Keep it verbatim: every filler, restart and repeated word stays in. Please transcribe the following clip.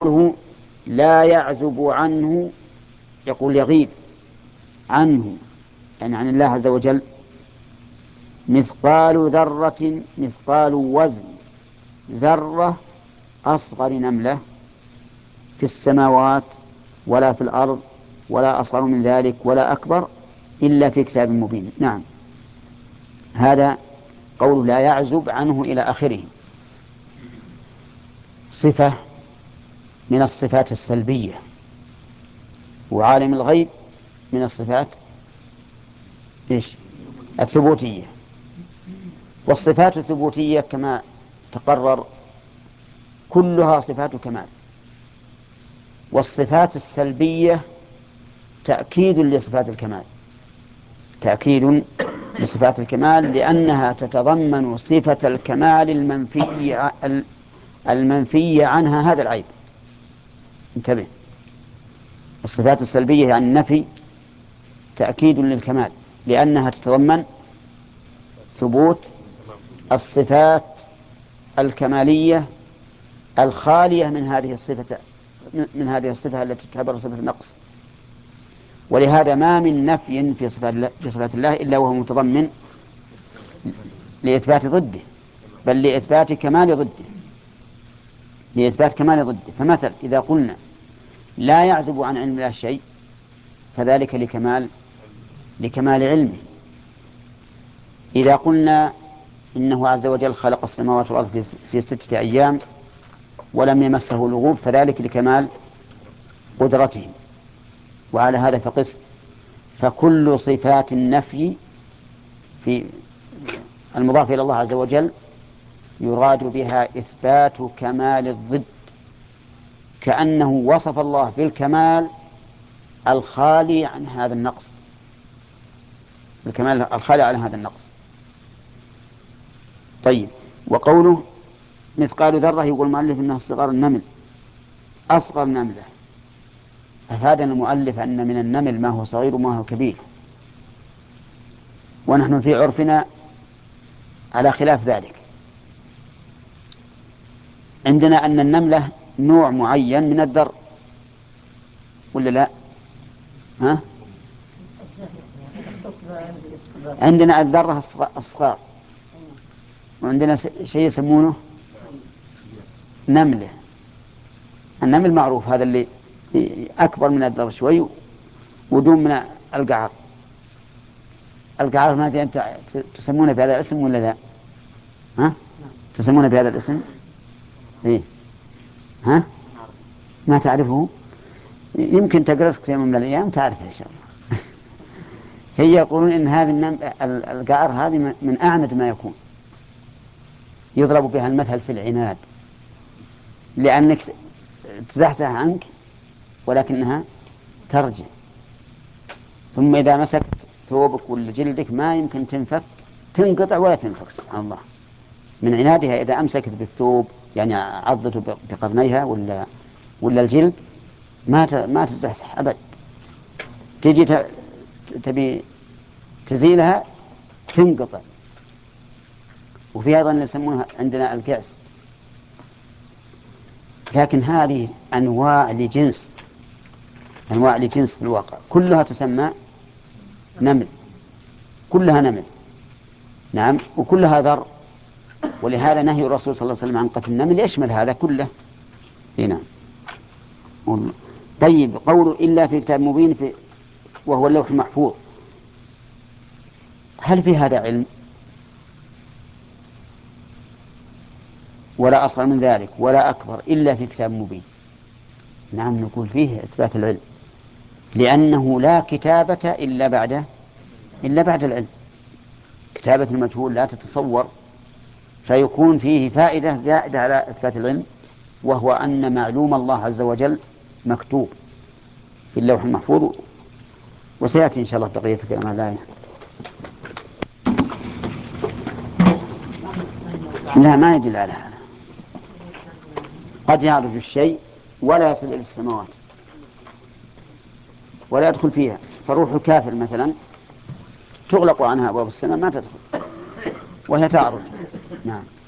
قوله لا يعزب عنه، يقول يغيب عنه يعني عن الله عز وجل مثقال ذرة، مثقال وزن ذرة أصغر نملة في السماوات ولا في الأرض ولا أصغر من ذلك ولا أكبر إلا في كتاب مبين. نعم، هذا قول لا يعزب عنه إلى آخره، صفة من الصفات السلبية، وعالم الغيب من الصفات إيش؟ الثبوتية. والصفات الثبوتية كما تقرر كلها صفات كمال، والصفات السلبية تأكيد لصفات الكمال، تأكيد لصفات الكمال لأنها تتضمن صفة الكمال المنفي المنفي عنها هذا العيب. انتبه، الصفات السلبية يعني النفي تأكيد للكمال لأنها تتضمن ثبوت الصفات الكمالية الخالية من هذه الصفة من هذه الصفة التي تعتبر صفة النقص. ولهذا ما من نفي في صفات الله, في صفات الله إلا وهو متضمن لإثبات ضده، بل لإثبات كمال ضده، لإثبات كمال ضده. فمثل إذا قلنا لا يعزب عن علم الله شيء فذلك لكمال لكمال علمه. إذا قلنا إنه عز وجل خلق السماوات والأرض في ستة أيام ولم يمسه لغوب فذلك لكمال قدرته. وعلى هذا فقس، فكل صفات النفي في المضاف إلى الله عز وجل يراد بها إثبات كمال الضد، كأنه وصف الله بالكمال الخالي عن هذا النقص، الكمال الخالي عن هذا النقص. طيب، وقوله مثقال ذرة يقول المؤلف إنها صغار النمل، أصغر نملة. أفادنا المؤلف أن من النمل ما هو صغير وما هو كبير، ونحن في عرفنا على خلاف ذلك. عندنا أن النملة نوع معين من الذر ولا لا؟ ها؟ عندنا الذرة الصغار، وعندنا شيء يسمونه نملة. النمل معروف هذا اللي أكبر من الذر شوي ودون من القعر. القعر ما أدري أنت تسمونه بهذا الاسم ولا لا؟ ها؟ تسمونه بهذا الاسم؟ إيه؟ ها؟ ما تعرفه؟ يمكن تقرأ كثير من الأيام تعرفه إن شاء الله. هي يقولون إن هذه النم... القعر هذه من أعند ما يكون، يضرب بها المثل في العناد، لأنك تزحزح عنك ولكنها ترجع، ثم إذا مسكت ثوبك ولا جلدك ما يمكن تنفك، تنقطع ولا تنفك سبحان الله من عنادها. إذا أمسكت بالثوب يعني عضته بقرنيها ولا ولا الجلد ما ما تزحزح أبد. تجي تبي تزيلها تنقطع. وفي أيضا يسمونها عندنا الكأس. لكن هذه أنواع لجنس، أنواع لجنس في الواقع كلها تسمى نمل، كلها نمل. نعم، وكلها ذر. ولهذا نهي الرسول صلى الله عليه وسلم عن قتل النمل يشمل هذا كله. هنا طيب، قوله إلا في كتاب مبين في وهو اللوح المحفوظ، هل في هذا علم؟ ولا أصغر من ذلك ولا أكبر إلا في كتاب مبين. نعم، نقول فيه إثبات العلم، لأنه لا كتابة إلا بعد إلا بعد العلم. كتابة المجهول لا تتصور، فيكون فيه فائدة زائدة على إثبات العلم، وهو أن معلوم الله عز وجل مكتوب في اللوح المحفوظ. وسيأتي إن شاء الله بقية كلام الآية. لا، ما يدل على هذا. قد يعرج الشيء ولا يصل إلى السماوات ولا يدخل فيها، فروح الكافر مثلا تغلق عنها أبواب السماء ما تدخل وهي تعرج. نعم.